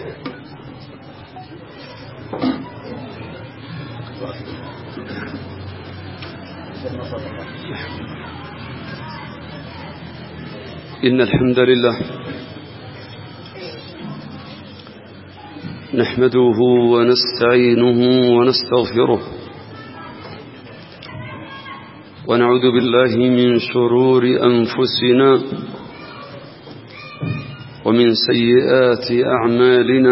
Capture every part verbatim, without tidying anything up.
إن الحمد لله نحمده ونستعينه ونستغفره ونعوذ بالله من شرور أنفسنا ومن سيئات أعمالنا.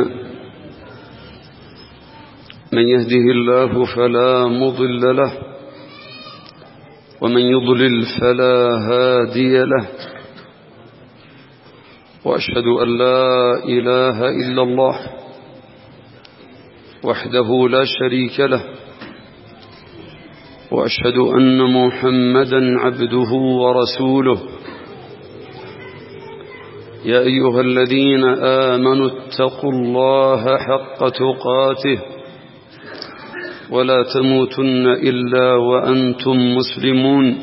من يهده الله فلا مضل له ومن يضلل فلا هادي له، وأشهد أن لا إله إلا الله وحده لا شريك له، وأشهد أن محمدا عبده ورسوله. يا أيها الذين آمنوا اتقوا الله حق تقاته ولا تموتن إلا وأنتم مسلمون.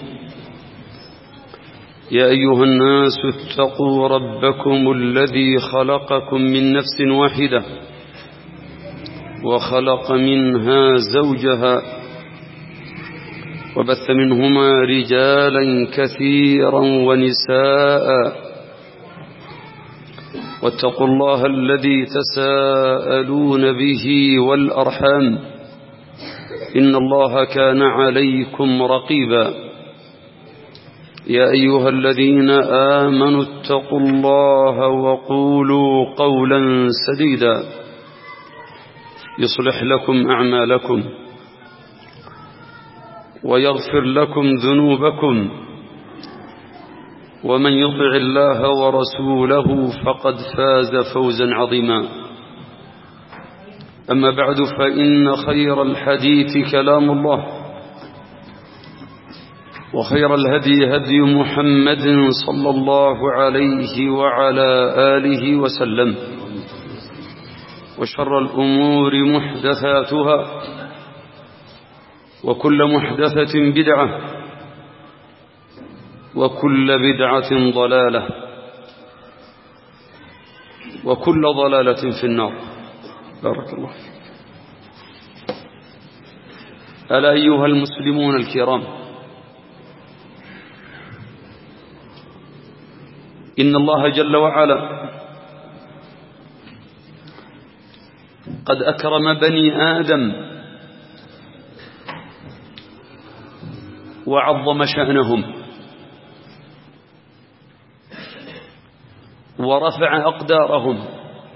يا أيها الناس اتقوا ربكم الذي خلقكم من نفس واحدة وخلق منها زوجها وبث منهما رجالا كثيرا ونساء، واتقوا الله الذي تساءلون به والأرحام إن الله كان عليكم رقيبا. يا أيها الذين آمنوا اتقوا الله وقولوا قولا سديدا يصلح لكم أعمالكم ويغفر لكم ذنوبكم، ومن يطع الله ورسوله فقد فاز فوزا عظيما. أما بعد، فإن خير الحديث كلام الله، وخير الهدي هدي محمد صلى الله عليه وعلى آله وسلم، وشر الأمور محدثاتها، وكل محدثة بدعة، وكل بدعة ضلالة، وكل ضلالة في النار. بارك الله فيك. ألا أيها المسلمون الكرام، إن الله جل وعلا قد أكرم بني آدم وعظم شأنهم ورفع أقدارهم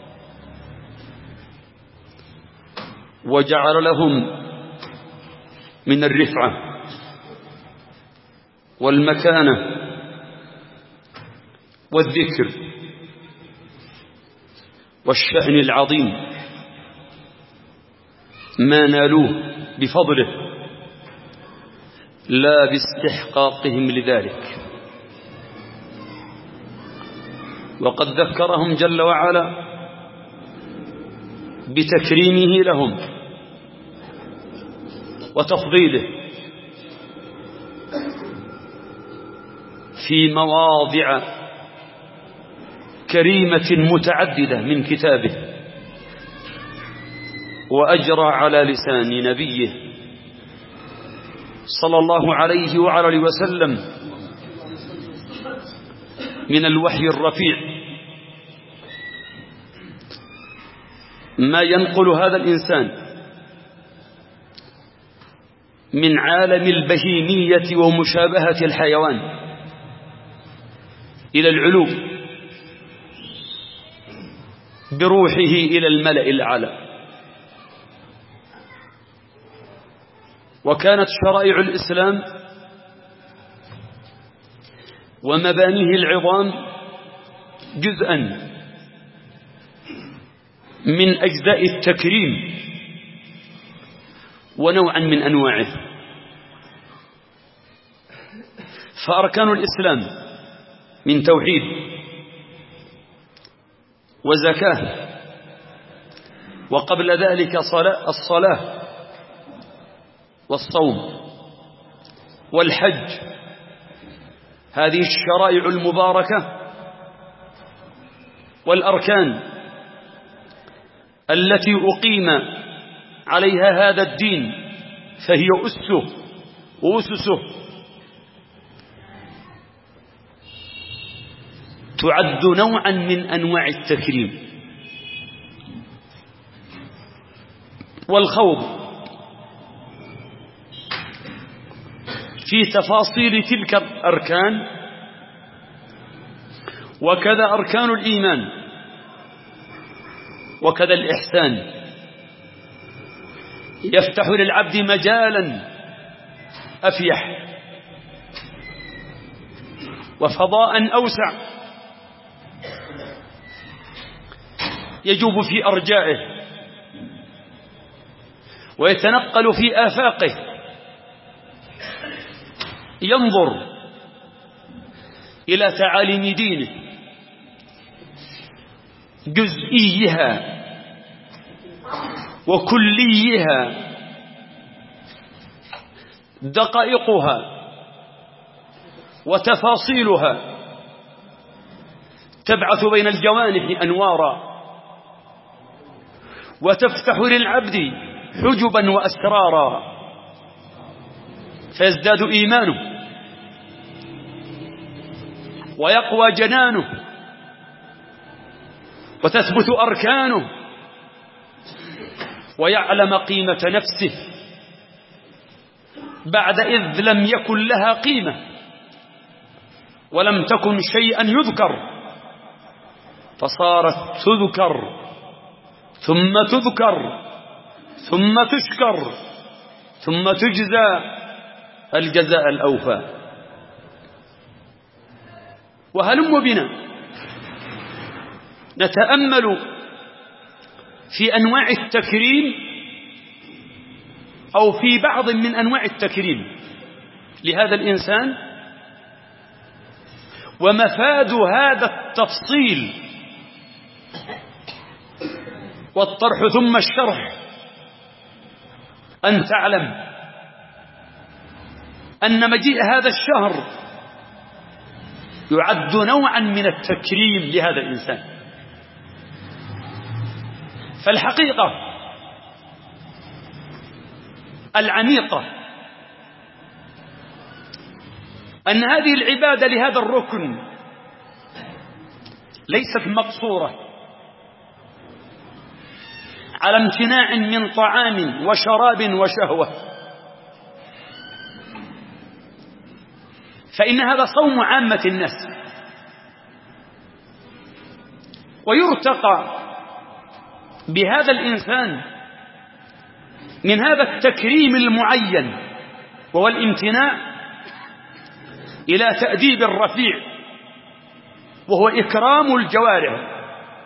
وجعل لهم من الرفعة والمكانة والذكر والشأن العظيم ما نالوه بفضله لا باستحقاقهم لذلك. وقد ذكرهم جل وعلا بتكريمه لهم وتفضيله في مواضع كريمة متعددة من كتابه، وأجرى على لسان نبيه صلى الله عليه وعلى وسلم من الوحي الرفيع ما ينقل هذا الإنسان من عالم البهيمية ومشابهة الحيوان إلى العلو بروحه إلى الملأ الأعلى. وكانت شرائع الإسلام ومبانيه العظام جزءا من أجزاء التكريم ونوعا من أنواعه. فأركان الإسلام من توحيد وزكاة، وقبل ذلك الصلاة والصوم والحج، هذه الشرائع المباركة والأركان التي أقيم عليها هذا الدين فهي أسه وأسسه تعد نوعا من أنواع التكريم. والخوض في تفاصيل تلك الأركان وكذا أركان الإيمان وكذا الإحسان يفتح للعبد مجالا أفيح وفضاء أوسع يجوب في أرجائه ويتنقل في آفاقه، ينظر إلى تعاليم دينه جزئيها وكليها دقائقها وتفاصيلها تبعث بين الجوانح أنوارا وتفتح للعبد حجبا وأسرارا فيزداد إيمانه ويقوى جنانه وتثبت أركانه ويعلم قيمة نفسه بعد إذ لم يكن لها قيمة ولم تكن شيئا يذكر فصارت تذكر ثم تذكر ثم تشكر ثم تجزى الجزاء الأوفى. وهلم بنا نتأمل في أنواع التكريم أو في بعض من أنواع التكريم لهذا الإنسان ومفاد هذا التفصيل والطرح ثم الشرح أن تعلم أن مجيء هذا الشهر يعد نوعا من التكريم لهذا الإنسان. فالحقيقة العميقة أن هذه العبادة لهذا الركن ليست مقصورة على امتناع من طعام وشراب وشهوة، فإن هذا صوم عامة الناس، ويرتقى بهذا الإنسان من هذا التكريم المعين وهو الامتناع إلى تأديب الرفيع وهو إكرام الجوارح،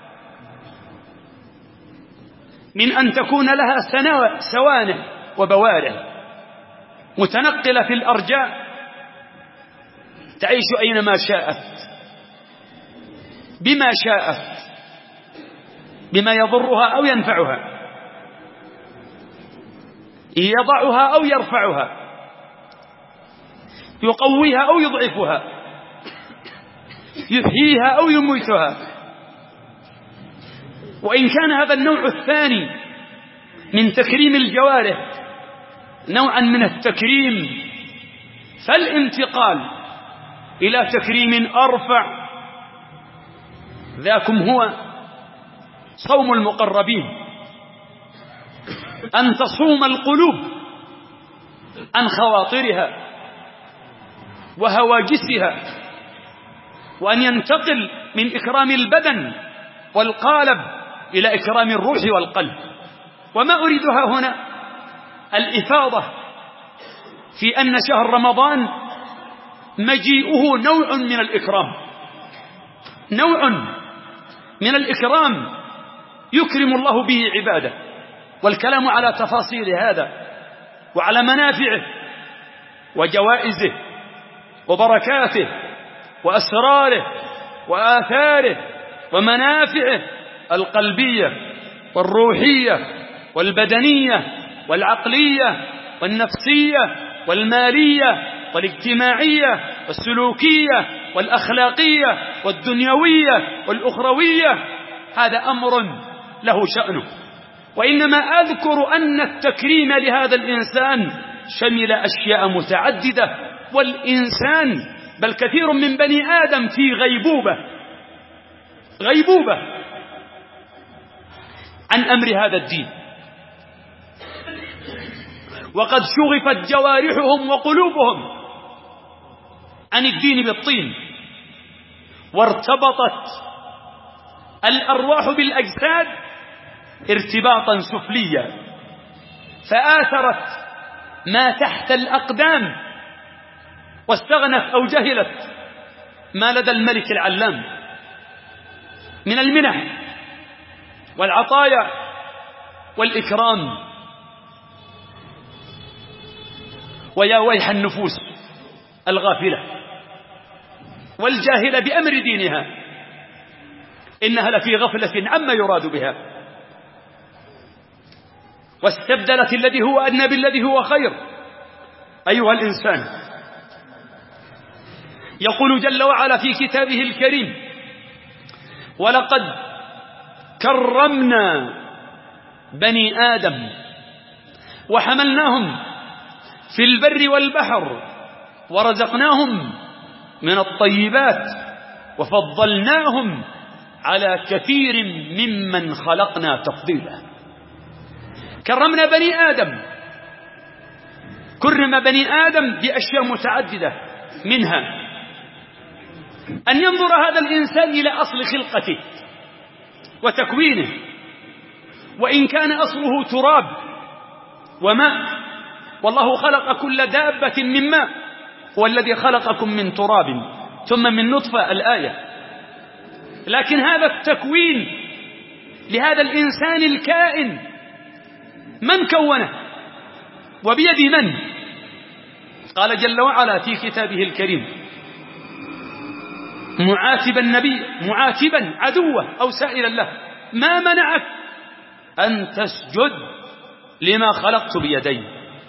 من أن تكون لها سوانح وبوارح متنقلة في الأرجاء تعيش أينما شاءت بما شاءت بما يضرها أو ينفعها، يضعها أو يرفعها، يقويها أو يضعفها، يحييها أو يميتها. وإن كان هذا النوع الثاني من تكريم الجوارح نوعا من التكريم، فالانتقال إلى تكريم أرفع ذاكم هو صوم المقربين، أن تصوم القلوب عن خواطرها وهواجسها، وأن ينتقل من إكرام البدن والقالب إلى إكرام الروح والقلب. وما أريدها هنا الإفاضة في أن شهر رمضان مجيئه نوع من الإكرام، نوع من الإكرام يكرم الله به عباده، والكلام على تفاصيل هذا وعلى منافعه وجوائزه وبركاته وأسراره وآثاره ومنافعه القلبية والروحية والبدنية والعقلية والنفسية والمالية والاجتماعية والسلوكية والأخلاقية والدنيوية والأخروية، هذا أمر له شأنه وإنما أذكر أن التكريم لهذا الإنسان شمل أشياء متعددة، والإنسان بل كثير من بني آدم في غيبوبة غيبوبة عن أمر هذا الدين، وقد شغفت جوارحهم وقلوبهم عن الدين بالطين، وارتبطت الأرواح بالأجساد ارتباطا سفليا، فآثرت ما تحت الأقدام واستغنت أو جهلت ما لدى الملك العلام من المنح والعطايا والإكرام. ويا ويح النفوس الغافلة والجاهلة بأمر دينها، إنها لفي غفلة عما يراد بها، واستبدلت الذي هو أدنى بالذي هو خير. أيها الإنسان، يقول جل وعلا في كتابه الكريم: ولقد كرمنا بني آدم وحملناهم في البر والبحر ورزقناهم من الطيبات وفضلناهم على كثير ممن خلقنا تفضيلا. كرمنا بني آدم، كرم بني آدم بأشياء متعددة، منها أن ينظر هذا الإنسان إلى أصل خلقته وتكوينه، وإن كان أصله تراب وماء، والله خلق كل دابة من ماء، هو الذي خلقكم من تراب ثم من نطفة الآية. لكن هذا التكوين لهذا الإنسان الكائن من كونه وبيد من؟ قال جل وعلا في كتابه الكريم معاتبا النبي، معاتبا عدوه أو سائلا له: ما منعك أن تسجد لما خلقت بيدي؟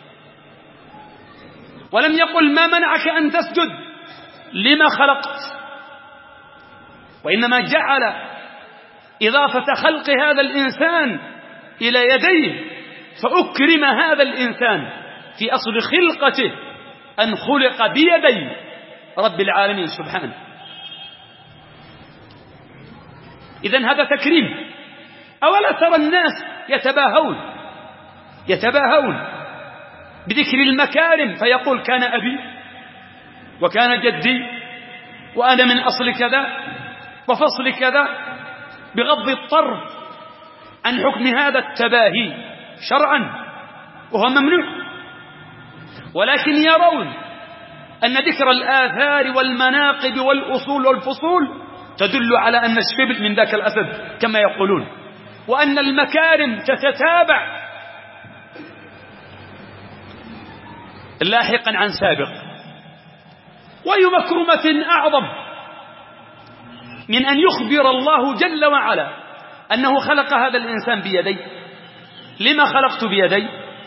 ولم يقل ما منعك أن تسجد لما خلقت، وإنما جعل إضافة خلق هذا الإنسان إلى يديه، فأكرم هذا الإنسان في أصل خلقته أن خلق بيدي رب العالمين سبحانه. إذن هذا تكريم. أولا ترى الناس يتباهون يتباهون بذكر المكارم، فيقول كان أبي وكان جدي وأنا من أصل كذا وفصل كذا، بغض الطرف عن حكم هذا التباهي شرعا وهو ممنوع، ولكن يرون أن ذكر الآثار والمناقب والأصول والفصول تدل على أن الشبل من ذاك الأسد كما يقولون، وأن المكارم تتتابع لاحقا عن سابق. وأي مكرمة أعظم من أن يخبر الله جل وعلا أنه خلق هذا الإنسان بيدي؟ لما خلقت بيدي؟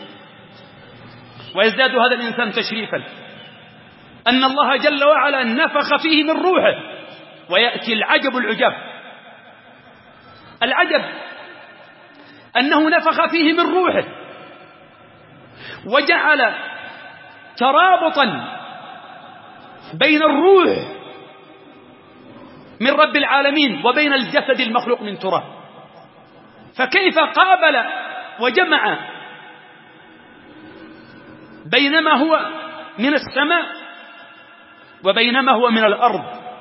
ويزداد هذا الإنسان تشريفا أن الله جل وعلا نفخ فيه من روحه. ويأتي العجب العجاب، العجب أنه نفخ فيه من روحه وجعل ترابطا بين الروح من رب العالمين وبين الجسد المخلوق من تراب. فكيف قابل وجمع بينما هو من السماء وبينما هو من الأرض؟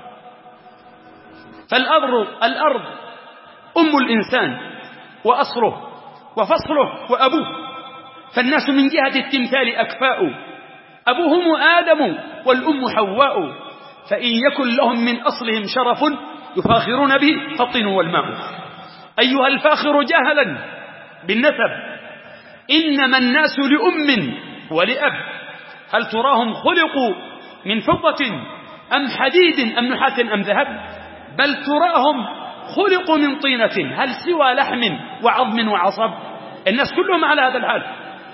فالأرض الأرض أم الإنسان وأصله وفصله وأبوه، فالناس من جهة التمثال أكفاء، أبوهم آدم والأم حواء، فإن يكن لهم من أصلهم شرف يفاخرون به فالطين والماء. أيها الفاخر جاهلا بالنسب، إنما الناس لأم ولأب، هل تراهم خلقوا من فضة أم حديد أم نحاس أم ذهب؟ بل تراهم خلقوا من طينة، هل سوى لحم وعظم وعصب؟ الناس كلهم على هذا الحال.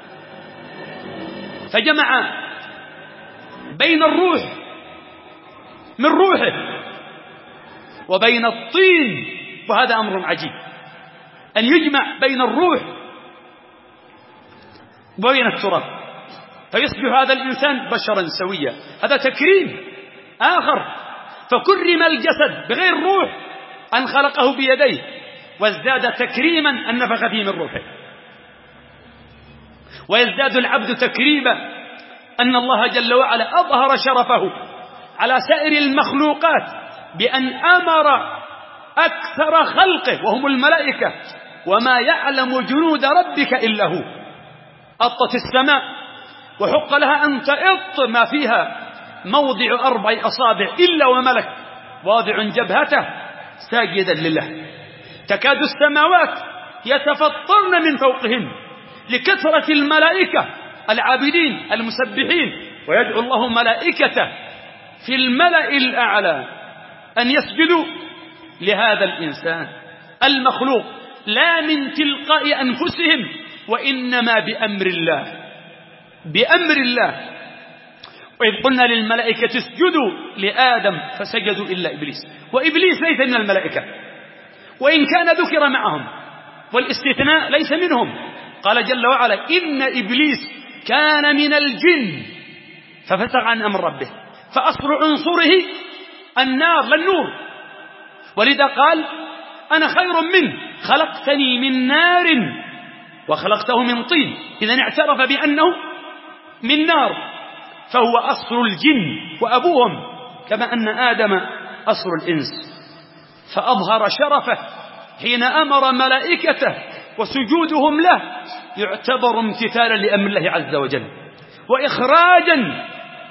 فجمع بين الروح من روحه وبين الطين، وهذا أمر عجيب أن يجمع بين الروح وبين التراب، فيصبح هذا الإنسان بشرا سويا. هذا تكريم آخر. فكرم الجسد بغير روح أن خلقه بيديه، وازداد تكريما أن نفخ فيه من روحه. ويزداد العبد تكريما أن الله جل وعلا أظهر شرفه على سائر المخلوقات بأن أمر أكثر خلقه وهم الملائكة: وما يعلم جنود ربك إلا هو. أطت السماء وحق لها أن تئط ما فيها موضع أربع أصابع إلا وملك واضع جبهته ساجدا لله. تكاد السماوات يتفطرن من فوقهن لكثرة الملائكة العابدين المسبحين، ويدعو الله ملائكته في الملأ الأعلى أن يسجدوا لهذا الإنسان المخلوق، لا من تلقاء أنفسهم وإنما بأمر الله، بأمر الله. وإذ قلنا للملائكة اسجدوا لآدم فسجدوا إلا إبليس، وإبليس ليس من الملائكة وإن كان ذكر معهم، والاستثناء ليس منهم. قال جل وعلا: إن إبليس كان من الجن ففسق عن أمر ربه. فأصل عنصره النار لا النور، ولذا قال: أنا خير منه خلقتني من نار وخلقته من طين. إذن اعترف بأنه من نار، فهو أصل الجن وأبوهم، كما أن آدم أصل الإنس. فأظهر شرفه حين أمر ملائكته وسجودهم له يعتبر امتثالا لأمر الله عز وجل، وإخراجا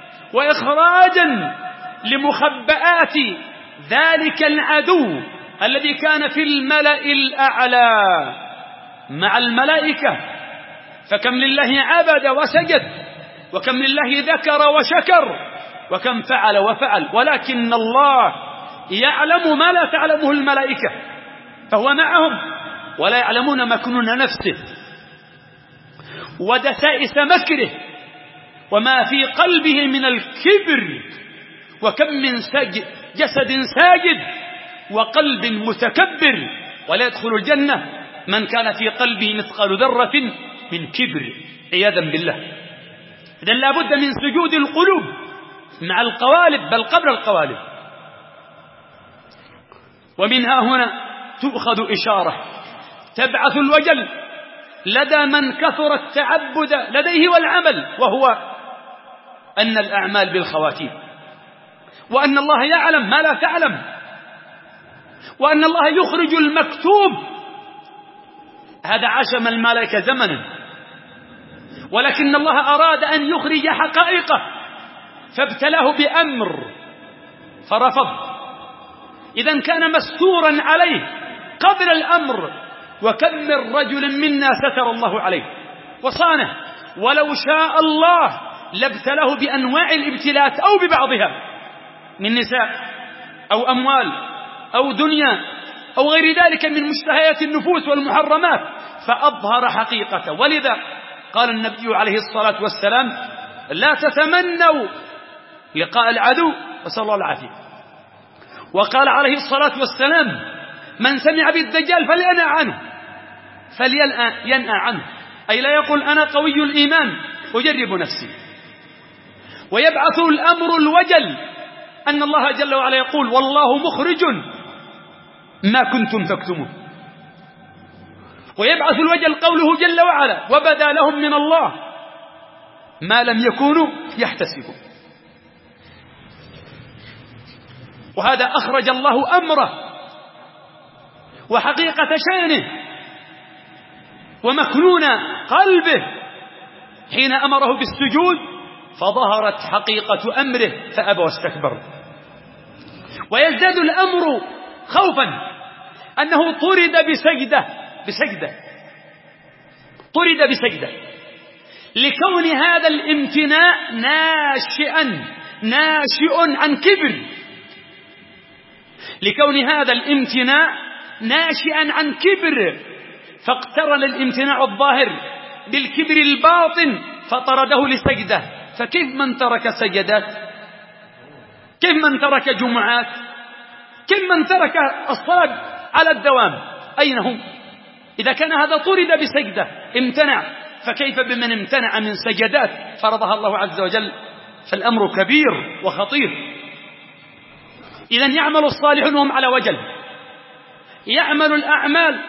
وإخراجا لمخبئات ذلك العدو الذي كان في الملأ الأعلى مع الملائكة. فكم لله عبد وسجد، وكم لله ذكر وشكر، وكم فعل وفعل، ولكن الله يعلم ما لا تعلمه الملائكة، فهو معهم ولا يعلمون مكنون نفسه ودسائس مكره وما في قلبه من الكبر. وكم من جسد ساجد وقلب متكبر، ولا يدخل الجنة من كان في قلبه مثقال ذرة من كبر عياذا بالله. إذن لا بد من سجود القلوب مع القوالب، بل قبل القوالب. ومنها هنا تؤخذ إشارة تبعث الوجل لدى من كثر التعبد لديه والعمل، وهو أن الأعمال بالخواتيم، وأن الله يعلم ما لا تعلم، وأن الله يخرج المكتوب. هذا عشم الملائكة زمنا، ولكن الله أراد أن يخرج حقائقه فابتلاه بأمر فرفض. إذن كان مستورا عليه قبل الأمر، وكم من رجل منا ستر الله عليه وصانه، ولو شاء الله لابتلاه بأنواع الابتلاءات أو ببعضها من نساء أو أموال أو دنيا أو غير ذلك من مشتهيات النفوس والمحرمات، فأظهر حقيقته. ولذا قال النبي عليه الصلاة والسلام: لا تتمنوا لقاء العدو، وصلى الله العافية. وقال عليه الصلاة والسلام: من سمع بالدجال فلينأ عنه، فلينأ عنه، أي لا يقول أنا قوي الإيمان أجرب نفسي. ويبعث الأمر الوجل أن الله جل وعلا يقول: والله مخرج ما كنتم تكتمون. ويبعث الوجل قوله جل وعلا: وبدا لهم من الله ما لم يكونوا يحتسبون. وهذا أخرج الله أمره وحقيقة شأنه ومكنون قلبه حين أمره بالسجود، فظهرت حقيقة أمره فأبى واستكبر. ويزداد الأمر خوفا أنه طرد بسجدة بسجدة طرد بسجدة لكون هذا الامتناع ناشئا ناشئ عن كبر، لكون هذا الامتناع ناشئا عن كبر، فاقترن الامتناع الظاهر بالكبر الباطن فطرده لسجدة. فكيف من ترك سجدات؟ كيف من ترك جمعات؟ كيف من ترك الصلاة على الدوام؟ أين هم؟ إذا كان هذا طرد بسجدة امتنع، فكيف بمن امتنع من سجدات فرضها الله عز وجل؟ فالأمر كبير وخطير. إذن يعمل الصالحون وهم على وجل، يعمل الأعمال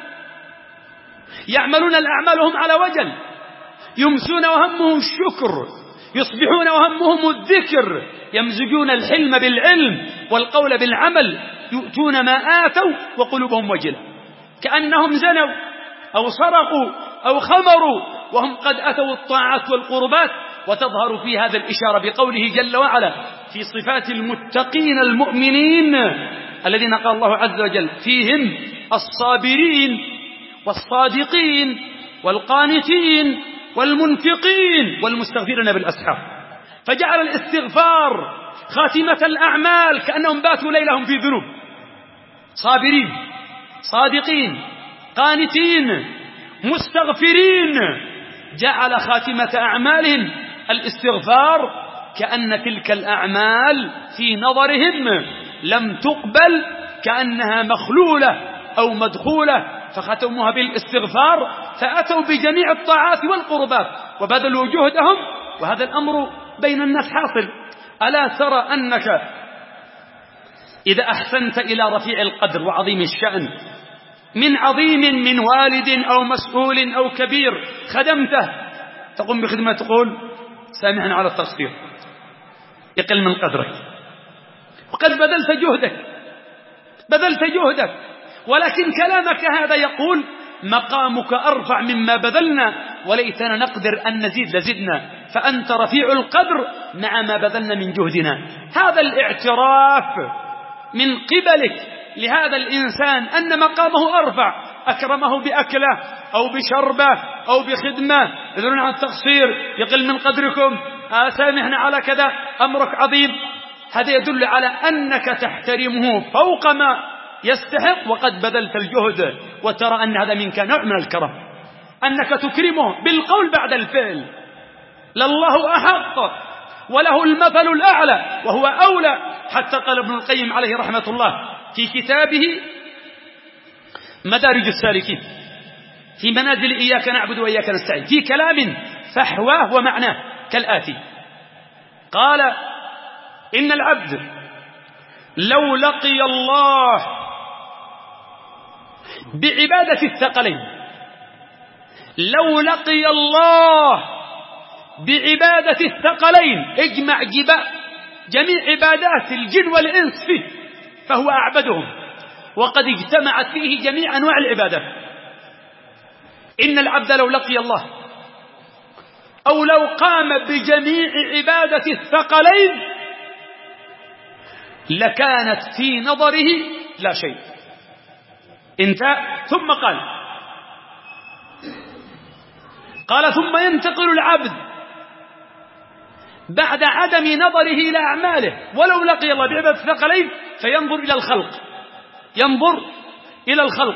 يعملون الأعمال وهم على وجل، يمسون وهمهم الشكر، يصبحون وهمهم الذكر، يمزجون الحلم بالعلم والقول بالعمل، يؤتون ما آتوا وقلوبهم وجلة، كأنهم زنوا أو سرقوا أو خمروا وهم قد أتوا الطاعات والقربات. وتظهر في هذا الإشارة بقوله جل وعلا في صفات المتقين المؤمنين الذين قال الله عز وجل فيهم الصابرين والصادقين والقانتين والمنفقين والمستغفرين بالأسحار. فجعل الاستغفار خاتمة الأعمال، كأنهم باتوا ليلهم في ذنوب، صابرين صادقين قانتين مستغفرين، جعل خاتمة أعمالهم الاستغفار، كأن تلك الأعمال في نظرهم لم تقبل، كأنها مخلولة أو مدخولة، فختموها بالاستغفار، فأتوا بجميع الطاعات والقربات وبذلوا جهدهم. وهذا الأمر بين الناس حاصل. ألا ترى أنك إذا أحسنت إلى رفيع القدر وعظيم الشأن من عظيم من والد أو مسؤول أو كبير خدمته، تقوم بخدمة، تقول سامحنا على التقصير، يقل من قدرك، وقد بذلت جهدك بذلت جهدك ولكن كلامك هذا يقول مقامك أرفع مما بذلنا، وليتنا نقدر أن نزيد لزدنا، فأنت رفيع القدر مع ما بذلنا من جهدنا. هذا الاعتراف من قبلك لهذا الإنسان أن مقامه أرفع، أكرمه بأكله أو بشربه أو بخدمة، يدلون عن التقصير، يقل من قدركم، سامحنا على كذا، أمرك عظيم. هذا يدل على أنك تحترمه فوق ما يستحق وقد بذلت الجهد، وترى أن هذا منك نوع من الكرم، أنك تكرمه بالقول بعد الفعل. لله أحق وله المثل الأعلى وهو أولى، حتى قال ابن القيم عليه رحمة الله في كتابه مدارج السالكين في منازل إياك نعبد وإياك نستعين، في كلام فحواه ومعناه كالآتي: قال إن العبد لو لقي الله بعبادة الثقلين لو لقي الله بعبادة الثقلين اجمع جميع عبادات الجن والإنس فيه فهو أعبدهم، وقد اجتمعت فيه جميع أنواع العبادات. إن العبد لو لقي الله أو لو قام بجميع عبادة الثقلين لكانت في نظره لا شيء. انتهى. ثم قال قال ثم ينتقل العبد بعد عدم نظره إلى أعماله ولو لقي الله بعبادة الثقلين فينظر إلى الخلق ينظر إلى الخلق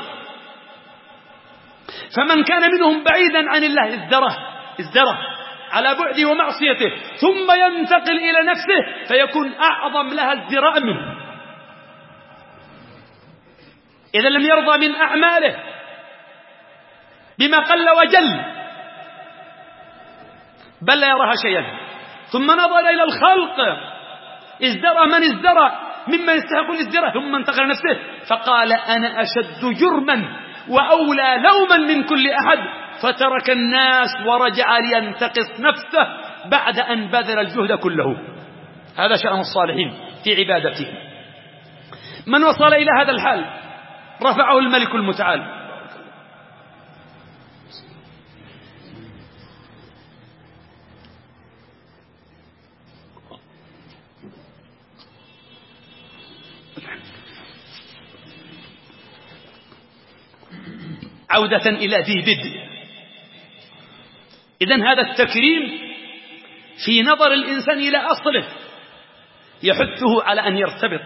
فمن كان منهم بعيدا عن الله ازدره ازدره على بعده ومعصيته، ثم ينتقل إلى نفسه فيكون أعظم لها ازدراء منه. إذا لم يرضى من أعماله بما قل وجل بل لا يراها شيئا، ثم نظر إلى الخلق ازدرى من ازدرى مما يستحق الازدراء، ثم انتقل نفسه فقال أنا أشد جرما وأولى لوما من كل أحد، فترك الناس ورجع لينتقص نفسه بعد أن بذل الجهد كله. هذا شأن الصالحين في عبادته. من وصل إلى هذا الحال رفعه الملك المتعال. عودة إلى ذي بدء. إذن هذا التكريم في نظر الإنسان إلى أصله يحثه على أن يرتبط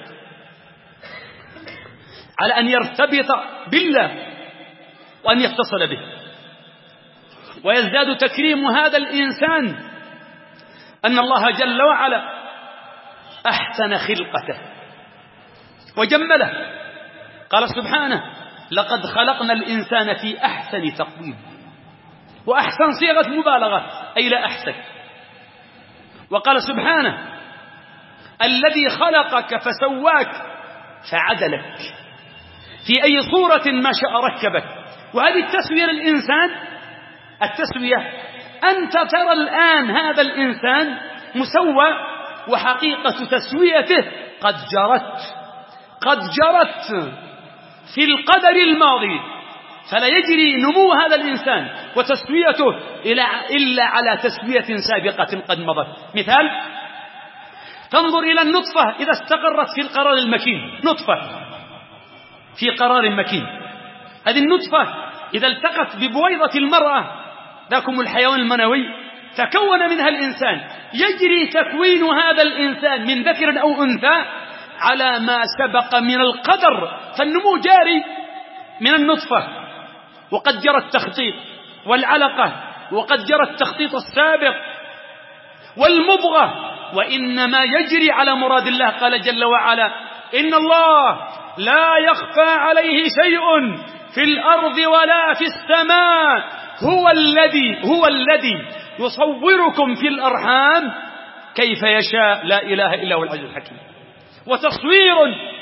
على أن يرتبط بالله وأن يتصل به، ويزداد تكريم هذا الإنسان أن الله جل وعلا أحسن خلقته وجمله. قال سبحانه لقد خلقنا الإنسان في أحسن تقويم. وأحسن صيغة مبالغة أي لا أحسن. وقال سبحانه الذي خلقك فسواك فعدلك في أي صورة ما شاء ركبك. وهذه التسوية للإنسان، التسوية أنت ترى الآن هذا الإنسان مسوى، وحقيقة تسويته قد جرت قد جرت في القدر الماضي، فلا يجري نمو هذا الإنسان وتسويته إلا على تسوية سابقة قد مضت. مثال، تنظر إلى النطفة إذا استقرت في القرار المكين، نطفة في قرار مكين، هذه النطفة إذا التقت ببويضة المرأة، ذاكم الحيوان المنوي، تكون منها الإنسان. يجري تكوين هذا الإنسان من ذكر أو أنثى على ما سبق من القدر، فالنمو جاري من النطفة، وقد جرى التخطيط والعلقة، وقد جرى التخطيط السابق والمضغة، وإنما يجري على مراد الله. قال جل وعلا إن الله لا يخفى عليه شيء في الأرض ولا في السماء هو الذي هو الذي يصوركم في الأرحام كيف يشاء لا إله إلا هو العزيز الحكيم. وتصوير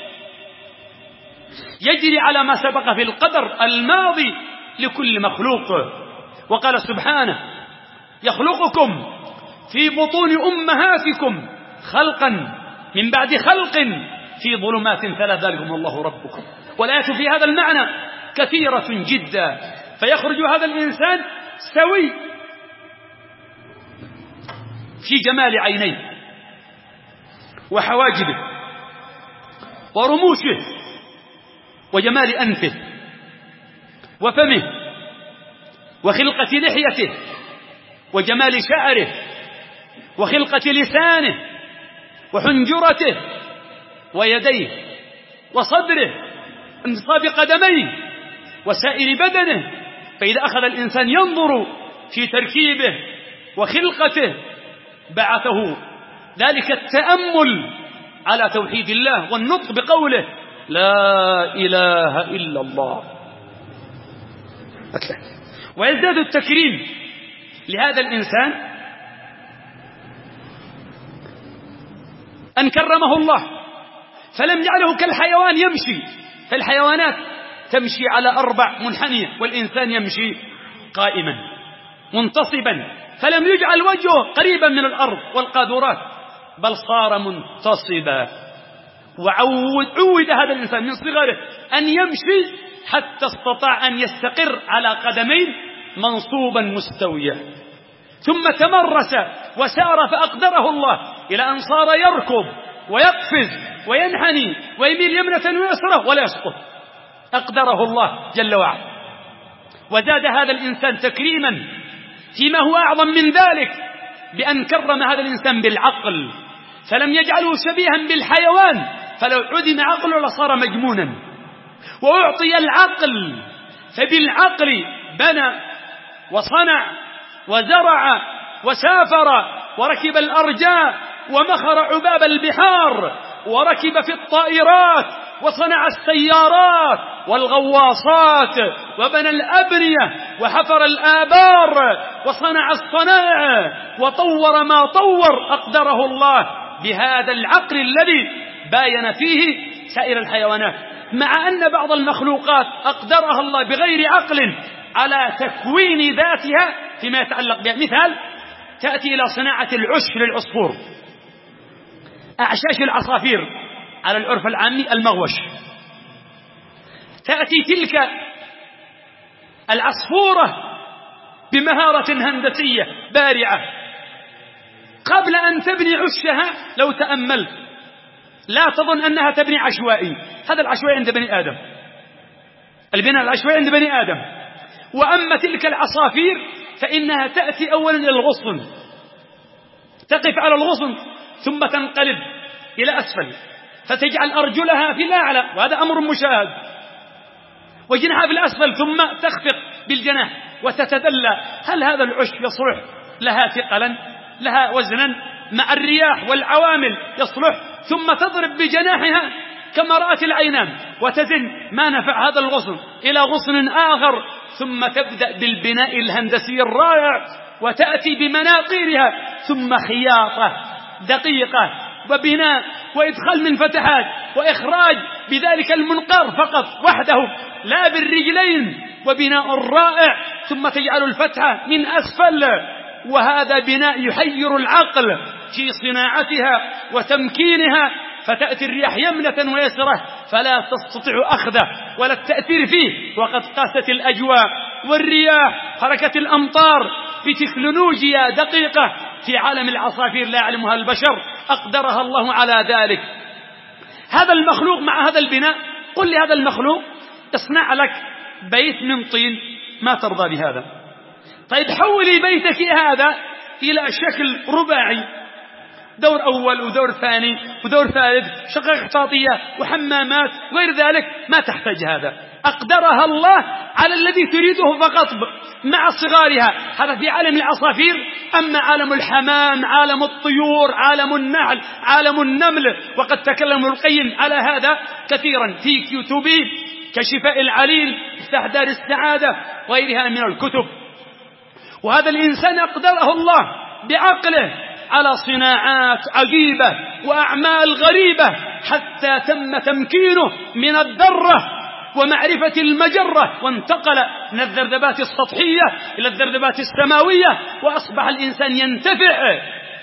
يجري على ما سبق في القدر الماضي لكل مخلوق. وقال سبحانه يخلقكم في بطون أمهاتكم خلقا من بعد خلق في ظلمات ثلاث ذلكم الله ربكم. والآيات في هذا المعنى كثيرة جدا. فيخرج هذا الإنسان سوي في جمال عينيه وحواجبه ورموشه وجمال أنفه وفمه وخلقة لحيته وجمال شعره وخلقة لسانه وحنجرته ويديه وصدره وانتصاب قدميه وسائر بدنه. فإذا أخذ الإنسان ينظر في تركيبه وخلقته بعثه ذلك التأمل على توحيد الله والنطق بقوله لا إله إلا الله. ويزداد التكريم لهذا الإنسان أن كرمه الله فلم يجعله كالحيوان يمشي، فالحيوانات تمشي على أربع منحنية والإنسان يمشي قائما منتصبا، فلم يجعل وجهه قريبا من الأرض والقاذورات بل صار منتصبا. وعود هذا الإنسان من صغره أن يمشي حتى استطاع أن يستقر على قدمين منصوبا مستويا، ثم تمرس وسار فأقدره الله إلى أن صار يركض ويقفز وينحني ويميل يمنة ويسرة ولا يسقط، أقدره الله جل وعلا. وزاد هذا الإنسان تكريما فيما هو أعظم من ذلك بأن كرم هذا الإنسان بالعقل، فلم يجعله شبيها بالحيوان، فلو عدم عقله لصار مجنونا، وأعطي العقل فبالعقل بنى وصنع وزرع وسافر وركب الأرجاء ومخر عباب البحار وركب في الطائرات وصنع السيارات والغواصات وبنى الأبنية وحفر الآبار وصنع الصنائع وطور ما طور، أقدره الله بهذا العقل الذي باين فيه سائر الحيوانات، مع أن بعض المخلوقات أقدرها الله بغير عقل على تكوين ذاتها فيما يتعلق بها. مثال، تأتي إلى صناعة العش للعصفور، أعشاش العصافير على العرف العامي المغوش، تأتي تلك العصفورة بمهارة هندسية بارعة، قبل أن تبني عشها لو تأملت لا تظن أنها تبني عشوائي، هذا العشوائي عند بني آدم، البناء العشوائي عند بني آدم. وأما تلك العصافير فإنها تأتي أولا إلى الغصن، تقف على الغصن ثم تنقلب إلى أسفل فتجعل أرجلها في الأعلى، وهذا أمر مشاهد، وجناحها في الأسفل، ثم تخفق بالجناح وتتدلى. هل هذا العش يصلح لها ثقلا لها وزنا مع الرياح والعوامل يصلح؟ ثم تضرب بجناحها كما رأت العينان وتزن ما نفع هذا الغصن إلى غصن آخر ثم تبدأ بالبناء الهندسي الرائع وتأتي بمناقيرها، ثم خياطة دقيقة وبناء وإدخال من فتحات وإخراج بذلك المنقار فقط وحده لا بالرجلين، وبناء رائع، ثم تجعل الفتحة من أسفل، وهذا بناء يحير العقل في صناعتها وتمكينها، فتأتي الرياح يمنة ويسرة فلا تستطيع أخذه ولا التأثير فيه، وقد قاست الأجواء والرياح حركة الأمطار بتكنولوجيا دقيقة في عالم العصافير لا يعلمها البشر، أقدرها الله على ذلك. هذا المخلوق مع هذا البناء، قل لي هذا المخلوق اصنع لك بيت من طين، ما ترضى بهذا؟ طيب حولي بيتك هذا إلى شكل رباعي، دور أول ودور ثاني ودور ثالث، شقق احتاطية وحمامات غير ذلك، ما تحتاج هذا، أقدرها الله على الذي تريده فقط مع صغارها. هذا في عالم العصافير. أما عالم الحمام، عالم الطيور، عالم النحل، عالم النمل، وقد تكلم القيم على هذا كثيرا في كتبه كشفاء العليل، مفتاح دار السعادة وغيرها من الكتب. وهذا الإنسان أقدره الله بعقله على صناعات عجيبة وأعمال غريبة حتى تم تمكينه من الذرة ومعرفة المجرة، وانتقل من الذبذبات السطحية إلى الذبذبات السماوية، وأصبح الإنسان ينتفع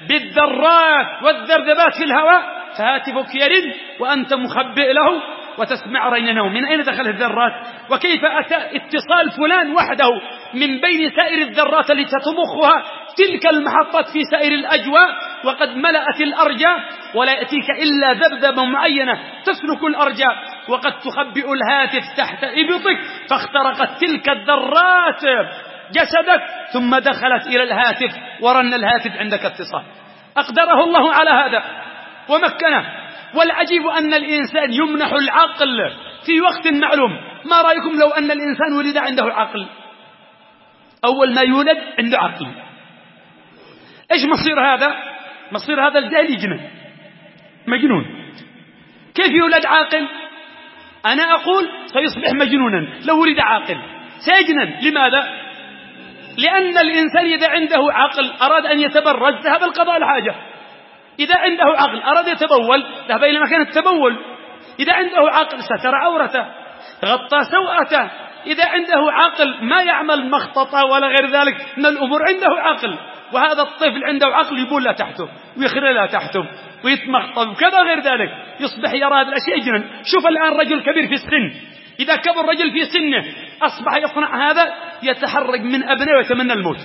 بالذرات والذبذبات في الهواء، فهاتفك يرن وأنت مخبئ له وتسمع رنينه. من أين دخل الذرات؟ وكيف أتى اتصال فلان وحده من بين سائر الذرات التي تضخها تلك المحطات في سائر الأجواء، وقد ملأت الأرجاء، ولا يأتيك إلا ذبذبة معينة تسلك الأرجاء، وقد تخبئ الهاتف تحت إبطك، فاخترقت تلك الذرات جسدك ثم دخلت إلى الهاتف ورن الهاتف عندك اتصال. أقدره الله على هذا ومكنه. والعجيب أن الإنسان يمنح العقل في وقت معلوم. ما رأيكم لو أن الإنسان ولد عنده عقل؟ أول ما يولد عنده عقل، إيش مصير هذا؟ مصير هذا الجاهل يجنن مجنون. كيف يولد عاقل؟ أنا أقول سيصبح مجنونا لو ولد عاقل، سيجنن. لماذا؟ لأن الإنسان إذا عنده عقل أراد أن يتبرج ذهب القضاء الحاجة، إذا عنده عقل أراد يتبول ذهب إلى مكان التبول، إذا عنده عقل ستر عورته غطى سوءته، إذا عنده عقل ما يعمل مخططة ولا غير ذلك من الأمور، عنده عقل. وهذا الطفل عنده عقل يبول لا تحته ويخرج لا تحته ويتمخطب وكذا غير ذلك، يصبح يرى هذه الأشياء يجنن. شوف الآن رجل كبير في السن، إذا كبر رجل في سنه أصبح يصنع هذا، يتحرك من أبنائه ويتمنى الموت.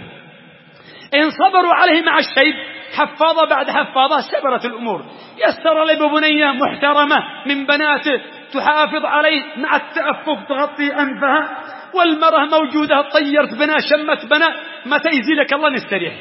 إن صبروا عليه مع الشيب حفاظة بعد حفاظة سبرت الأمور. يسر لي ببنية محترمة من بناته تحافظ عليه مع التأفف تغطي أنفها، والمرأة موجودة طيرت بنا شمت بنا، متى يزيلك الله نستريح.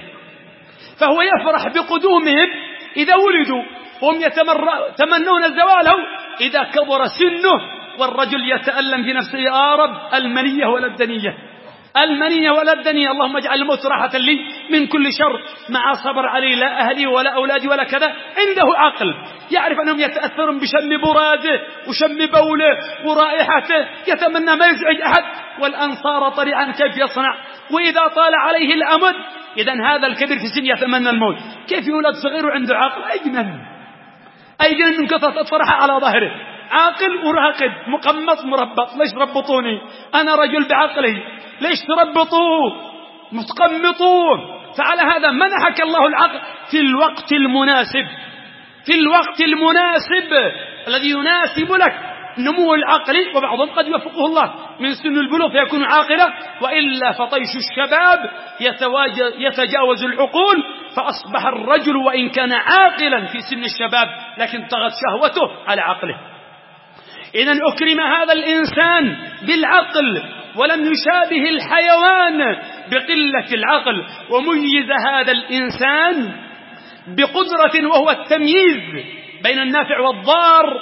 فهو يفرح بقدومهم إذا ولدوا، هم يتمنون زواله إذا كبر سنه، والرجل يتألم في نفسه يا رب المنية ولا الدنية، المنية ولا الدنيا، اللهم اجعل الموت راحة لي من كل شر، مع صبر علي لا أهلي ولا أولادي ولا كذا. عنده عقل يعرف أنهم يتأثرون بشم براده وشم بوله ورائحته، يتمنى ما يزعج أحد، والآن صار طريعا كيف يصنع. وإذا طال عليه الأمد إذن هذا الكبير في السن يتمنى الموت. كيف يولد صغير عنده عقل؟ أجنن أجنن من كثرة الفرحة على ظهره، عاقل وراقد مقمط مربط. ليش ربطوني أنا رجل بعقلي؟ ليش تربطوه متقمطوه؟ فعلى هذا منحك الله العقل في الوقت المناسب، في الوقت المناسب الذي يناسب لك نمو العقل. وبعضهم قد يوفقه الله من سن البلوغ فيكون عاقلا، وإلا فطيش الشباب يتجاوز العقول، فأصبح الرجل وإن كان عاقلا في سن الشباب لكن طغت شهوته على عقله. إذن أكرم هذا الإنسان بالعقل ولم يشابه الحيوان بقلة العقل، وميز هذا الإنسان بقدرة وهو التمييز بين النافع والضار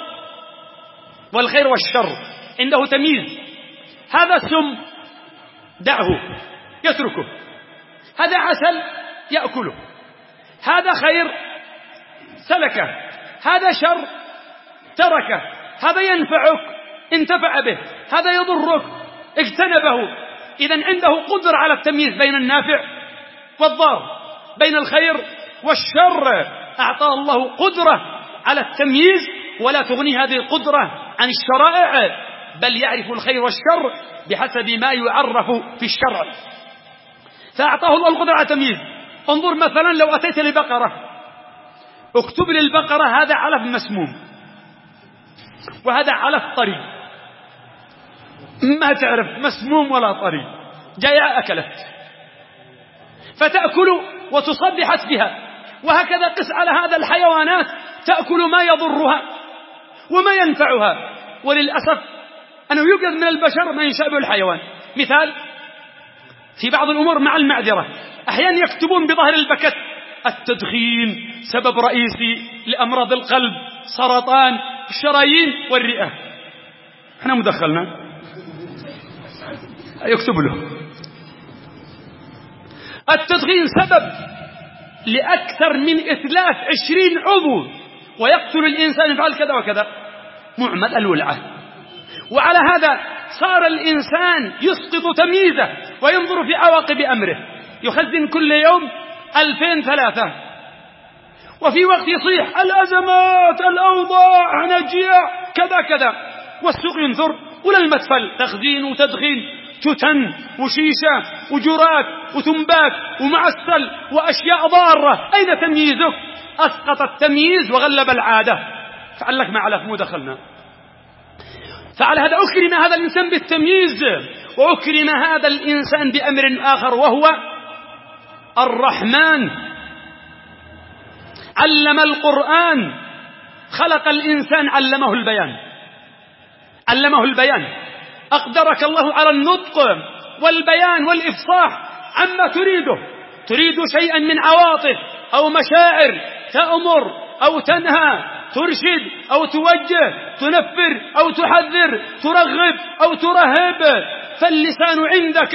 والخير والشر. عنده تمييز، هذا سم دعه يتركه، هذا عسل يأكله، هذا خير سلكه، هذا شر تركه، هذا ينفعك انتفع به، هذا يضرك اجتنبه، إذن عنده قدرة على التمييز بين النافع والضار، بين الخير والشر. أعطاه الله قدرة على التمييز، ولا تغني هذه القدرة عن الشرائع، بل يعرف الخير والشر بحسب ما يعرف في الشرع. فأعطاه الله القدرة على التمييز. انظر مثلا لو أتيت لبقرة، اكتب للبقرة هذا علف مسموم وهذا علف طري، ما تعرف مسموم ولا طري، جاء أكلت، فتأكل وتصد حسبها. وهكذا قس على هذا الحيوانات، تأكل ما يضرها وما ينفعها. وللأسف أنه يوجد من البشر ما يشابه الحيوان. مثال في بعض الأمور مع المعذرة، أحيانا يكتبون بظهر البكت التدخين سبب رئيسي لأمراض القلب، سرطان الشرايين والرئة. احنا مدخلنا يكتب له التدخين سبب لأكثر من إتلاف عشرين عضو ويقتل الإنسان يفعل كذا وكذا، معمل الولعة. وعلى هذا صار الإنسان يسقط تمييزه وينظر في عواقب أمره، يخزن كل يوم ألفين ثلاثة، وفي وقت يصيح الأزمات الأوضاع نجيع كذا كذا، والسوق ينثر ولا المدفل تخزين وتدخين، تتن وشيشة وجرات وتنبات ومعسل وأشياء ضارة. أين تمييزك؟ أسقط التمييز وغلب العادة، فعلك ما علف مو دخلنا. فعلى هذا أكرم هذا الإنسان بالتمييز، وأكرم هذا الإنسان بأمر آخر وهو الرحمن. علم القرآن، خلق الإنسان علمه البيان، علمه البيان، أقدرك الله على النطق والبيان والإفصاح عما تريده. تريد شيئا من عواطف أو مشاعر، تأمر أو تنهى، ترشد أو توجه، تنفر أو تحذر، ترغب أو ترهب. فاللسان عندك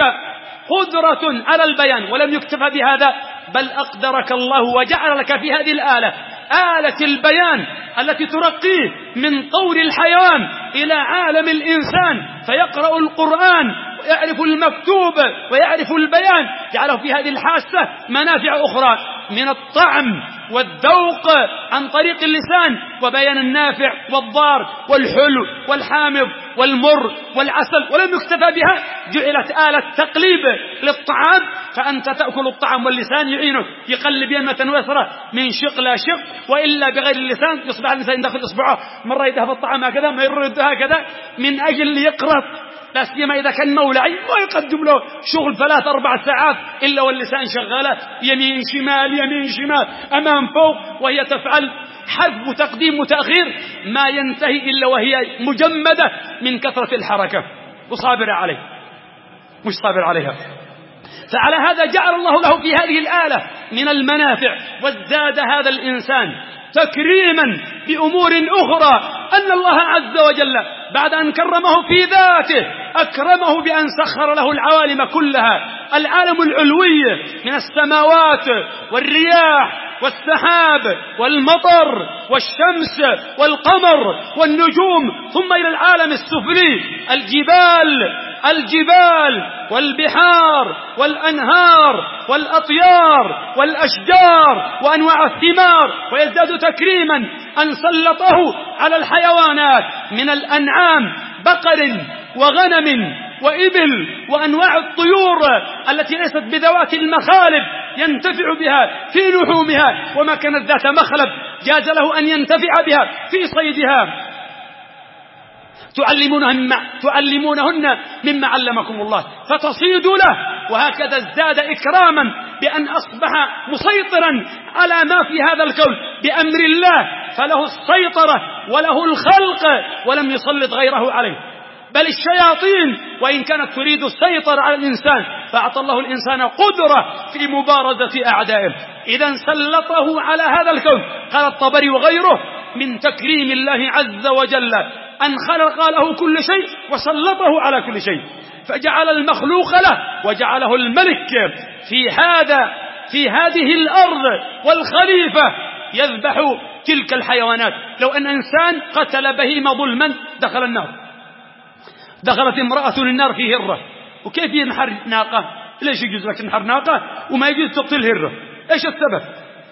قدرة على البيان، ولم يكتفى بهذا، بل أقدرك الله وجعل لك في هذه الآلة، آلة البيان التي ترقيه من طور الحيوان إلى عالم الإنسان، فيقرأ القرآن ويعرف المكتوب ويعرف البيان. جعله في هذه الحاسة منافع أخرى من الطعم والذوق عن طريق اللسان، وبيان النافع والضار والحلو والحامض والمر والعسل. ولم يكتفى بها، جعلت آلة تقليب للطعام، فأنت تأكل الطعام واللسان يعينك، يقلب يمة ويسرى من شق لا شق، وإلا بغير اللسان يصبح الإنسان داخل إصبعه مرة يذهب الطعام هكذا، ما يرد هكذا، من أجل يقرب، لا سيما إذا كان مولعي ما يقدم له شغل ثلاث أربع ساعات إلا واللسان شغالة يمين شمال يمين شمال أمام فوق، وهي تفعل حذف وتقديم وتأخير ما ينتهي إلا وهي مجمدة من كثرة الحركة، وصابر عليه مش صابر عليها. فعلى هذا جعل الله له في هذه الآلة من المنافع، وازداد هذا الإنسان تكريما بأمور أخرى، أن الله عز وجل بعد أن كرمه في ذاته أكرمه بأن سخر له العوالم كلها، العالم العلوي من السماوات والرياح والسحاب والمطر والشمس والقمر والنجوم، ثم إلى العالم السفلي، الجبال الجبال والبحار والأنهار والأطيار والأشجار وأنواع الثمار. ويزداد تكريما أن سلطه على الحيوانات من الأنعام، بقر وغنم وإبل وأنواع الطيور التي ليست بذوات المخالب ينتفع بها في لحومها، وما كانت ذات مخلب جاز له أن ينتفع بها في صيدها. تعلمونهن, تعلمونهن مما علمكم الله فتصيد له. وهكذا ازداد إكراما بأن أصبح مسيطرا على ما في هذا الكون بأمر الله، فله السيطرة وله الخلق ولم يسلط غيره عليه، بل الشياطين وإن كانت تريد السيطرة على الإنسان فأعطى الله الإنسان قدرة في مبارزة أعدائه. إذن سلطه على هذا الكون. قال الطبري وغيره من تكريم الله عز وجل أن خلق له كل شيء وسلطه على كل شيء، فجعل المخلوق له وجعله الملك في هذا في هذه الأرض والخليفة يذبح تلك الحيوانات. لو أن إنسان قتل بهيمة ظلما دخل النار، دخلت امرأة النار في هرة وكيف ينحر ناقة؟ ليش يجوز لك تنحر ناقة وما يجوز تقتل هرة؟ إيش السبب؟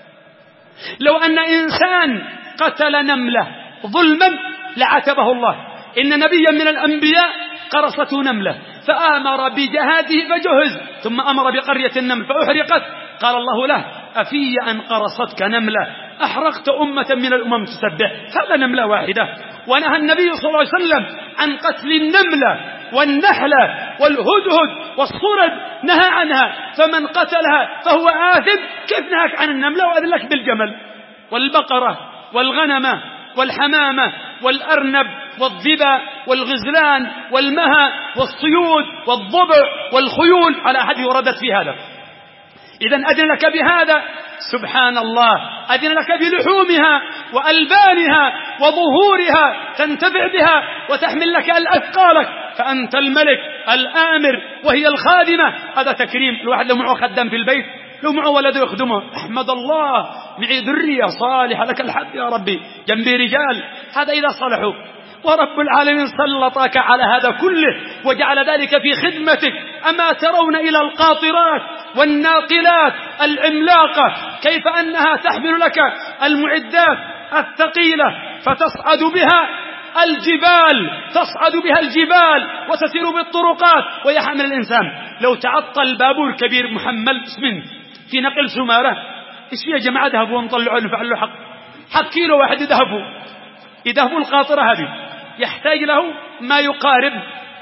لو أن إنسان قتل نملة ظلما لعاتبه الله. إن نبيا من الأنبياء قرصته نملة فآمر بجهاده فجهز، ثم أمر بقرية النمل فأحرقت، قال الله له: أفي أن قرصتك نملة أحرقت أمة من الأمم تسبح؟ هذا نملة واحدة. ونهى النبي صلى الله عليه وسلم عن قتل النملة والنحلة والهدهد والصرد، نهى عنها، فمن قتلها فهو آثم. كيف نهاك عن النملة وأذلك بالجمل والبقرة والغنمة والحمامة والأرنب والضبا والغزلان والمها والصيود والضبع والخيول على أحد وردت في هذا. إذن أذن لك بهذا، سبحان الله، أذن لك بلحومها وألبانها وظهورها تنتفع بها وتحمل لك الأثقالك، فأنت الملك الآمر وهي الخادمة. هذا تكريم. الواحد لو معه خدام في البيت، لو معه ولد يخدمه، أحمد الله معي ذرية صالحة، لك الحمد يا ربي، جنبي رجال. هذا إذا صلحوا. ورب العالمين سلطك على هذا كله وجعل ذلك في خدمتك. أما ترون إلى القاطرات والناقلات العملاقة كيف أنها تحمل لك المعدات الثقيلة فتصعد بها الجبال، تصعد بها الجبال وتسير بالطرقات ويحمل الإنسان. لو تعطل بابور كبير محمل اسمن في نقل سمارة، إيش فيها جماعة ذهبوا ونطلعوا نفعلوا حق حق كيلو واحد يذهبوا يذهبوا القاطرة هذه يحتاج له ما يقارب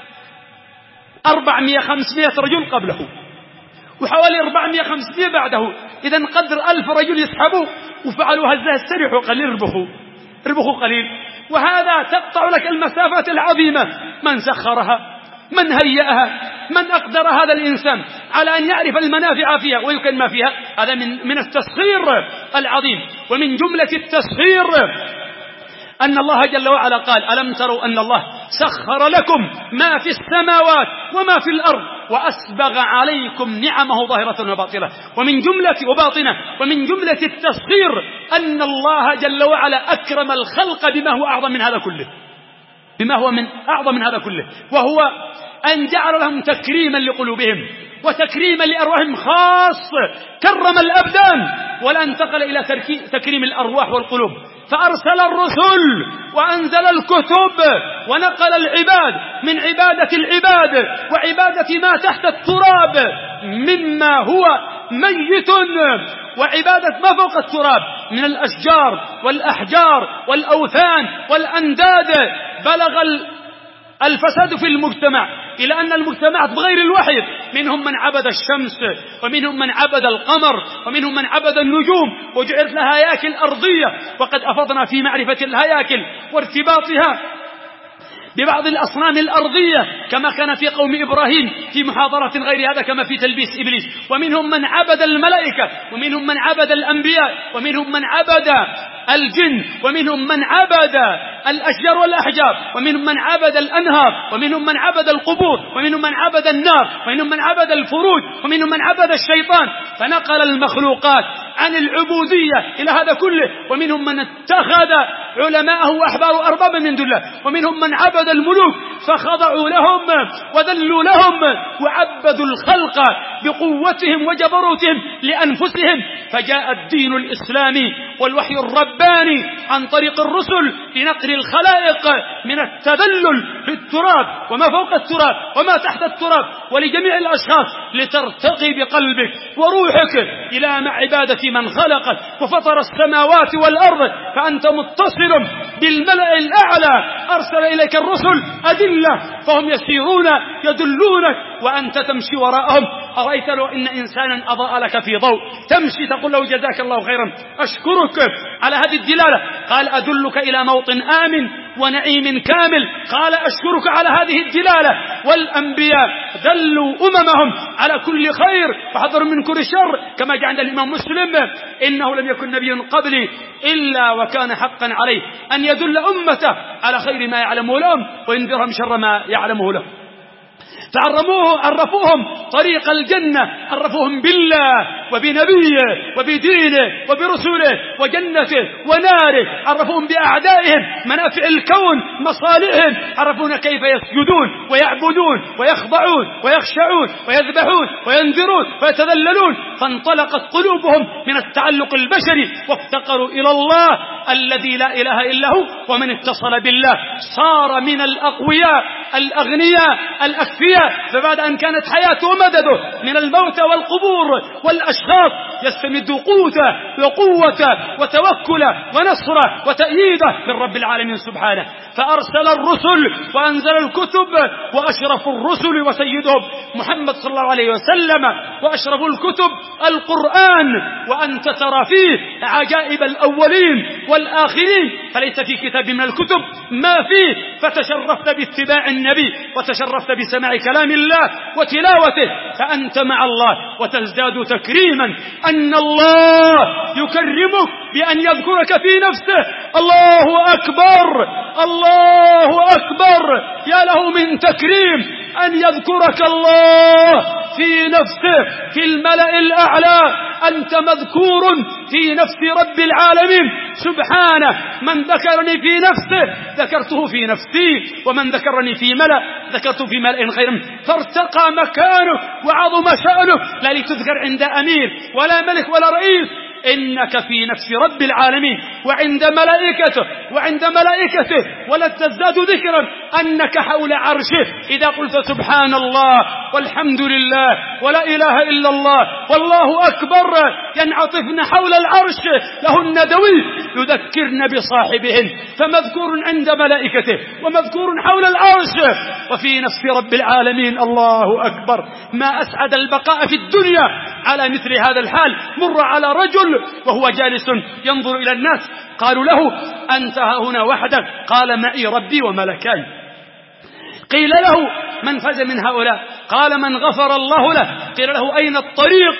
أربعمائة خمسمائة رجل قبله وحوالي أربعمائة خمسمائة بعده. إذن قدر ألف رجل يسحبوا وفعلوا هزه السريح وقليل ربخوا ربخوا قليل. وهذا تقطع لك المسافات العظيمة. من سخرها؟ من هيئها؟ من أقدر هذا الإنسان على أن يعرف المنافع فيها ويكن ما فيها؟ هذا من, من التسخير العظيم. ومن جملة التسخير أن الله جل وعلا قال: ألم تروا أن الله سخر لكم ما في السماوات وما في الأرض وأسبغ عليكم نعمه ظاهرة وباطنة. ومن جملة وباطنة ومن جملة التسخير أن الله جل وعلا أكرم الخلق بما هو أعظم من هذا كله، بما هو من أعظم من هذا كله، وهو أن جعل لهم تكريما لقلوبهم وتكريما لأرواحهم خاص. كرم الأبدان ولا انتقل إلى تكريم الأرواح والقلوب، فأرسل الرسل وأنزل الكتب ونقل العباد من عبادة العباد وعبادة ما تحت التراب مما هو ميت وعبادة ما فوق التراب من الأشجار والأحجار والأوثان والأنداد. بلغ الفساد في المجتمع إلى أن المجتمعات بغير الوحي منهم من عبد الشمس ومنهم من عبد القمر ومنهم من عبد النجوم وجعلت لها هياكل أرضية. وقد أفضنا في معرفة الهياكل وارتباطها ببعض الأصنام الأرضية كما كان في قوم إبراهيم في محاضرة غير هذا كما في تلبيس إبليس. ومنهم من عبد الملائكة ومنهم من عبد الأنبياء ومنهم من عبد الجن ومنهم من عبد الأشجار والأحجار ومنهم من عبد الأنهار ومنهم من عبد القبور ومنهم من عبد النار ومنهم من عبد الفروج ومنهم من عبد الشيطان. فنقل المخلوقات عن العبودية إلى هذا كله. ومنهم من اتخذ علماءه وأحباره أربابا من دون الله ومنهم من عبد الملوك فخضعوا لهم وذلوا لهم وعبدوا الخلق بقوتهم وجبروتهم لأنفسهم. فجاء الدين الإسلامي والوحي الرباني عن طريق الرسل لنقل الخلائق من التذلل في التراب وما فوق التراب وما تحت التراب ولجميع الأشخاص لترتقي بقلبك وروحك إلى عبادة من خلقك وفطر السماوات والأرض. فأنت متصل بالملأ الأعلى. أرسل إليك الرسل أدلة فهم يسيرون يدلونك وأنت تمشي وراءهم. أرأيت لو إن إنسانا أضاء لك في ضوء تمشي تقول له جزاك الله خيرا أشكرك على هذه الدلالة. قال: أدلك إلى موطن آمن ونعيم كامل. قال: أشكرك على هذه الدلالة. والأنبياء دلوا أممهم على كل خير وحذروا من كل شر كما جاء عند الإمام مسلم: إنه لم يكن نبي قبلي إلا وكان حقا عليه أن يدل أمته على خير ما يعلمه لهم وينذرهم شر ما يعلمه لهم. فعرفوه عرفوهم طريق الجنة، عرفوهم بالله وبنبيه وبدينه وبرسله وجنته وناره، عرفوهم بأعدائهم منافع الكون مصالحهم، عرفونا كيف يسجدون ويعبدون ويخضعون ويخشعون ويذبحون وينذرون ويتذللون، فانطلقت قلوبهم من التعلق البشري وافتقروا إلى الله الذي لا إله إلا هو. ومن اتصل بالله صار من الأقوياء الأغنياء الأكفياء. فبعد أن كانت حياته مدده من الموت والقبور والأشخاص يستمد قوته وقوته وتوكله ونصره وتأييده من رب العالمين سبحانه، فأرسل الرسل وأنزل الكتب، وأشرف الرسل وسيدهم محمد صلى الله عليه وسلم، وأشرف الكتب القرآن، وأنت ترى فيه عجائب الأولين والآخرين، فليس في كتاب من الكتب ما فيه. فتشرفت باتباع النبي وتشرفت بسماع كلام الله وتلاوته، فأنت مع الله وتزداد تكريما أن الله يكرمك بأن يذكرك في نفسه. الله أكبر الله أكبر، يا له من تكريم أن يذكرك الله في نفسه في الملأ الأعلى. أنت مذكور في نفس رب العالمين سبحانه. من ذكرني في نفسه ذكرته في نفسي، ومن ذكرني في ملأ ذكرته في ملأ غير منه، فارتقى مكانه وعظم شأنه، لا لتذكر عند أمير ولا ملك ولا رئيس، إنك في نفس رب العالمين وعند ملائكته وعند ملائكته، ولا تزداد ذكرا أنك حول عرشه. إذا قلت سبحان الله والحمد لله ولا إله إلا الله والله أكبر ينعطفن حول العرش له الندوي يذكرن بصاحبهن، فمذكور عند ملائكته ومذكور حول العرش وفي نفس رب العالمين. الله أكبر. ما أسعد البقاء في الدنيا على مثل هذا الحال. مر على رجل وهو جالس ينظر إلى الناس، قالوا له أنت هنا وحدك؟ قال معي ربي وملكاي. قيل له من فاز من هؤلاء؟ قال من غفر الله له. قيل له أين الطريق؟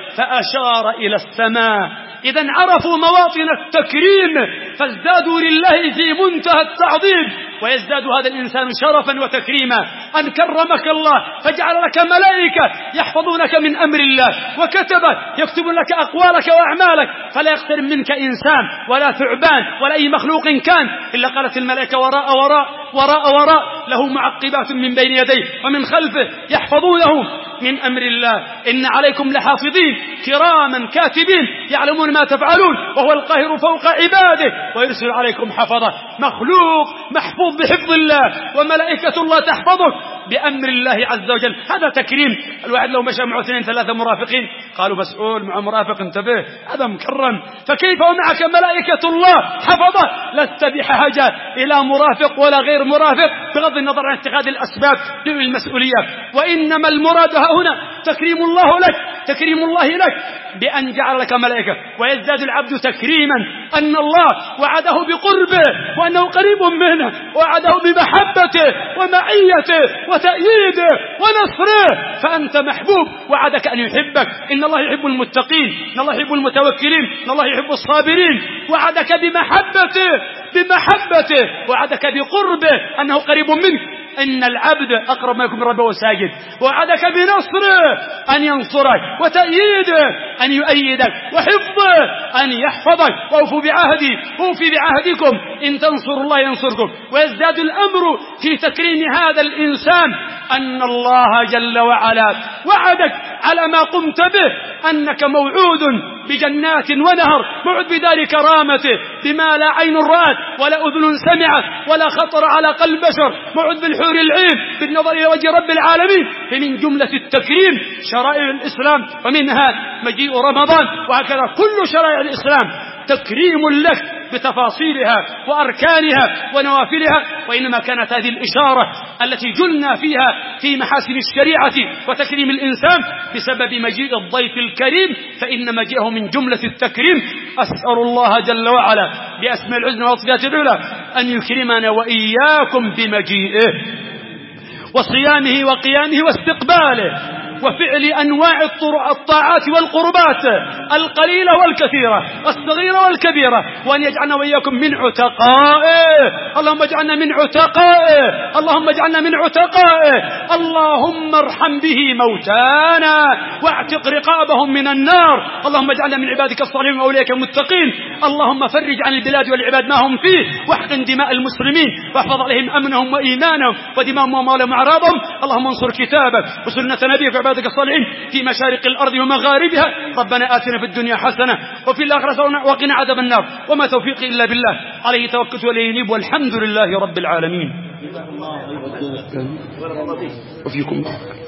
فأشار إلى السماء. إذن عرفوا مواطن التكريم فازدادوا لله في منتهى التعظيم، ويزداد هذا الإنسان شرفا وتكريما أن كرمك الله فجعل لك ملائكة يحفظونك من أمر الله، وكتبك يكتبون لك أقوالك وأعمالك، فلا يقترب منك إنسان ولا ثعبان ولا أي مخلوق كان إلا قالت الملائكة وراء وراء وراء وراء له معقبات من بين يديه ومن خلفه يحفظونه من أمر الله. إن عليكم لحافظين كراما كاتبين يعلمون ما تفعلون، وهو القاهر فوق عباده ويرسل عليكم حفظة. مخلوق محفوظ بحفظ الله، وملائكة الله تحفظه بأمر الله عز وجل. هذا تكريم. الواحد لو مشى مع اثنين ثلاثة مرافقين قالوا مسؤول مع مرافق انتبه هذا مكرم، فكيف ومعك ملائكة الله حفظه؟ لست بحاجة إلى مرافق ولا غير مرافق بغض النظر عن اتخاذ الأسباب للمسؤولية. وإنما المراد هنا تكريم الله لك، تكريم الله لك بأن جعل لك ملائكة. ويزداد العبد تكريما أن الله وعده بقربه وأنه قريب منه، وعده بمحبته ومعيته وتأييده ونصره، فأنت محبوب. وعدك أن يحبك. إن الله يحب المتقين، إن الله يحب المتوكلين، إن الله يحب الصابرين. وعدك بمحبته بمحبته وعدك بقربه أنه قريب منك. إن العبد أقرب ما يكون من ربه ساجد. وعدك بنصره أن ينصرك، وتأييده أن يؤيدك، وحفظه أن يحفظك. وأوفوا بعهدي أوفي بعهدكم إن تنصروا الله ينصركم. ويزداد الأمر في تكريم هذا الإنسان أن الله جل وعلا وعدك على ما قمت به، أنك موعود بجنات ونهر، موعود بدار كرامته بما لا عين رأت ولا أذن سمعت ولا خطر على قلب بشر، موعود بالحور العين بالنظر إلى وجه رب العالمين. فمن جملة التكريم شرائع الإسلام، ومنها مجيء رمضان، وهكذا كل شرائع الإسلام تكريم لك بتفاصيلها وأركانها ونوافلها. وإنما كانت هذه الإشارة التي جلنا فيها في محاسن الشريعة وتكريم الإنسان بسبب مجيء الضيف الكريم، فإن مجيئه من جملة التكريم. أسأل الله جل وعلا بأسماء الحسنى وصفاته العلى أن يكرمنا وإياكم بمجيئه وصيامه وقيامه واستقباله وفعل أنواع الطاعات والقربات القليلة والكثيرة، الصغيرة والكبيرة، وأن يجعلنا وإياكم من عتقائه. اللهم اجعلنا من عتقائه، اللهم اجعلنا من عتقائه. اللهم ارحم به موتانا واعتق رقابهم من النار. اللهم اجعلنا من عبادك الصالحين وأولياءك المتقين. اللهم فرج عن البلاد والعباد ما هم فيه، واحقن دماء المسلمين، واحفظ عليهم أمنهم وإيمانهم ودماءهم وأموالهم وأعراضهم. اللهم انصر كتابك وسنة نبيك وعبادك الصالحين في مشارق الأرض ومغاربها. ربنا آتنا في الدنيا حسنة وفي الآخرة حسنة وقنا عذاب النار. وما توفيقي إلا بالله، عليه توكلت وإليه أنيب، والحمد لله رب العالمين. وفيكم